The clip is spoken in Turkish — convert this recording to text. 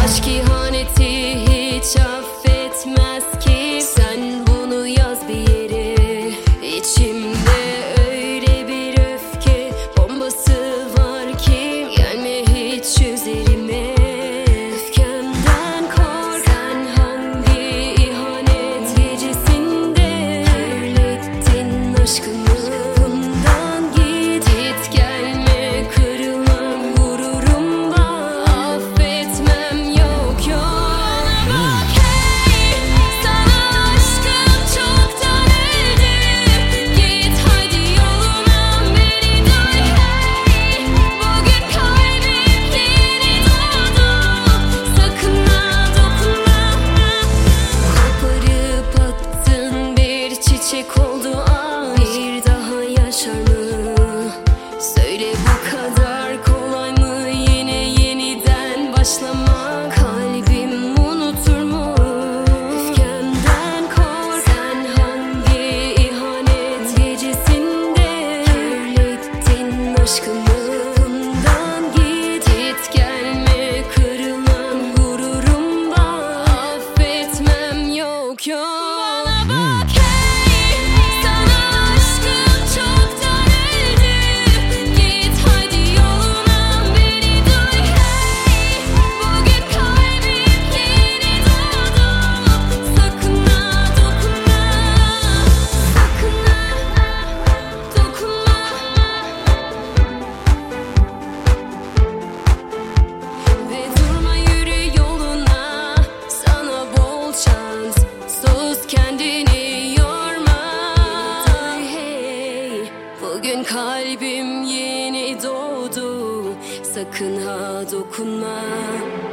Aşk ihaneti hiç affetmez ki. Sen bunu yaz bir yere. İçimde öyle bir öfke bombası var ki gelme hiç üzerime. Öfkemden kork. Sen hangi ihanet gecesinde kirlettin aşkımı? Bundan git, git gelme, kırılan gururum var. Affetmem yok yok. Bak hey, sana aşkım çoktan öldü. Git hadi yoluna, beni duy hey. Bugün kalbim yeni doğdu. Sakın ha dokunma. Koparıp attın bir çiçek oldu ay. Bir daha yaşar mı? Söyle bu kadar kolay mı yine yeniden başlamak? Kalbim unutur mu? Öfkemden kork. Sen hangi ihanet gecesinde kirlettin aşkımı? Bundan git, git gelme, kırılan gururum var. Affetmem yok yok. Bana bak hey, sana aşkım çoktan öldü. Git hadi yoluna, beni duy hey. Bugün kalbim yeni doğdu. Sakın ha dokunma. Sakın ha dokunma. Ve durma, yürü yoluna, sana bol şans. Sus, kendini yorma hey. Bugün kalbim yeni doğdu. Sakın ha dokunma.